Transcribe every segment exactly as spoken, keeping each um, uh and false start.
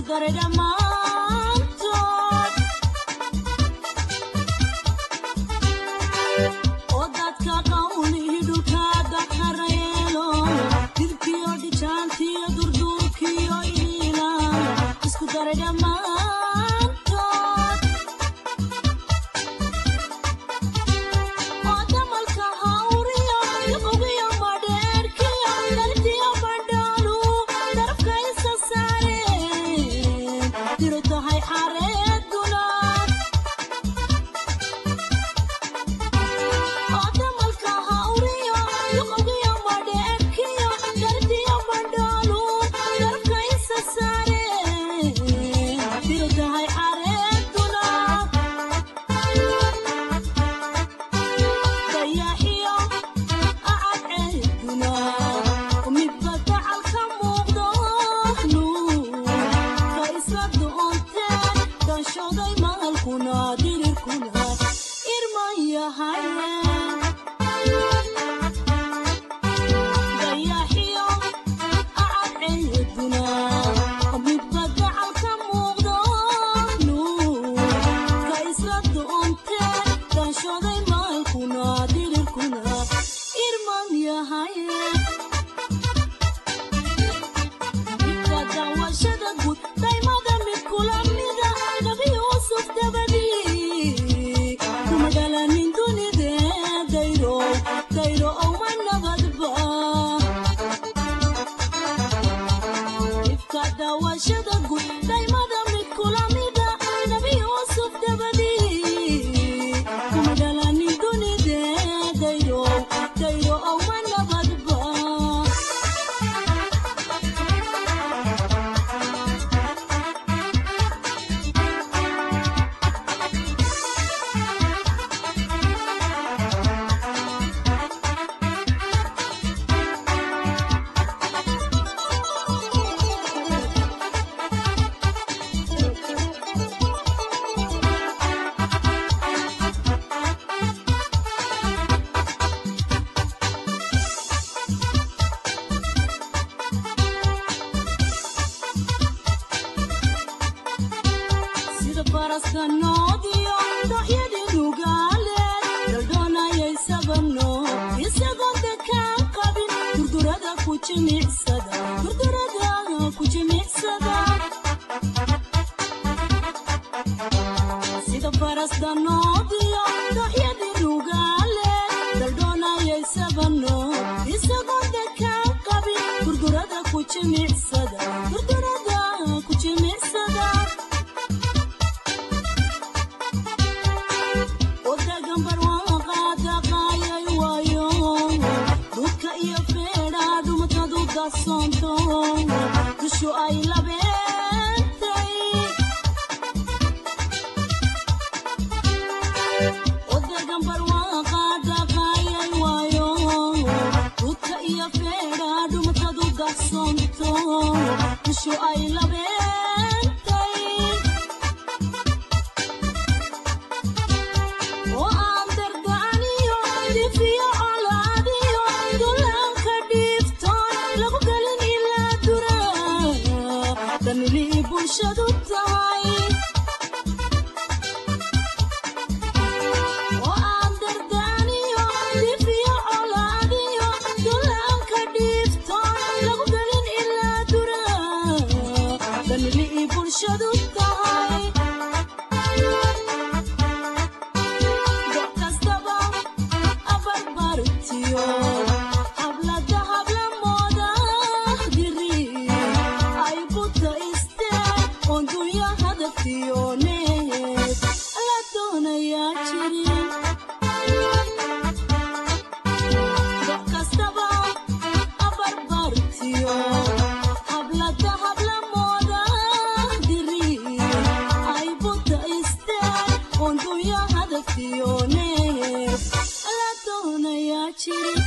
daray dhammaantood oo dadka qawlihii dhulka daqareelo dirkiyo dhijaantiyo durduurkiyo ilaala isku daray dhammaantood oo damalka hawriyo luqugiyo madheerkiyo dartiyo bandhaalu darafka isa saareen diru tahay xareeduna oo damalka hawriyo luqugiyo madheerkiyo dartiyo bandhaalu darafka isa saareen diru tahay xareeduna dayaxiyo acadceeduna midba gacalka muuqdo nuur ka isla doonteen danshooday maalkuna dirirkuna irman yahay dayaxiyo acadceeduna midba gacalka muuqdo nuur ka isla doonteen danshooday maalkuna dirirkuna irman yahay midka daawashada guud daymada mid kula mida nabi yuusuf dabadii kuma dhalanin dunidee dayro dayro owma nabadba midka daawashada guud daymada mid kula mida nabi yuusuf dabadii kuma dhalanin dunidee dayro dayro owma nabadba sida faraska noodiyo dooxyadii nugaaleed daldhoonayay sabano isagoo dekaan qabin durdurada ku jimicsada durdurada ku jimicsada sida faraska noodiyo dooxyadii nugaaleed daldhoonayay sabano isagoo dekaan qabin durdurada ku jimicsada durdurada ku jimicsada odagan barwaaqaa daqaayay waayo dhulka iyo feedha dhumatadu dasoonto dushu ay labeentay odagan barwaaqaa daqaayay waayo dhulka iyo feedha dhumatadu dasoonto dushu ay labeentay oo aan dardaaniyo difiyo colaadiyo dulanka dhiiftoon lagu gelin ilaa dura danilii bulshadu tahay oo aan dardaaniyo difiyo colaadiyo dulanka dhiiftoon lagu gelin ilaa dura danilii bulshadu tahay gob kastaba abarbartiyo hablada hablamooda diri ay buta isteen oon dunya hadaftiyo need la doonayaa jirin gob kastaba abarbartiyo hablada hablamooda diri ay buta isteen oon dunya hadaftiyo need la doonayaa jirin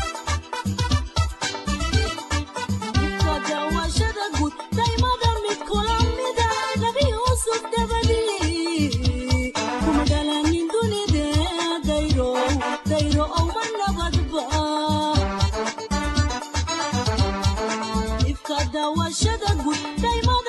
midka daawashada guud daymada mid kula mida nabi yuusuf dabadii kuma dhalanin dunidee dayro dayro owma nabadba ifka daawashada guud dayma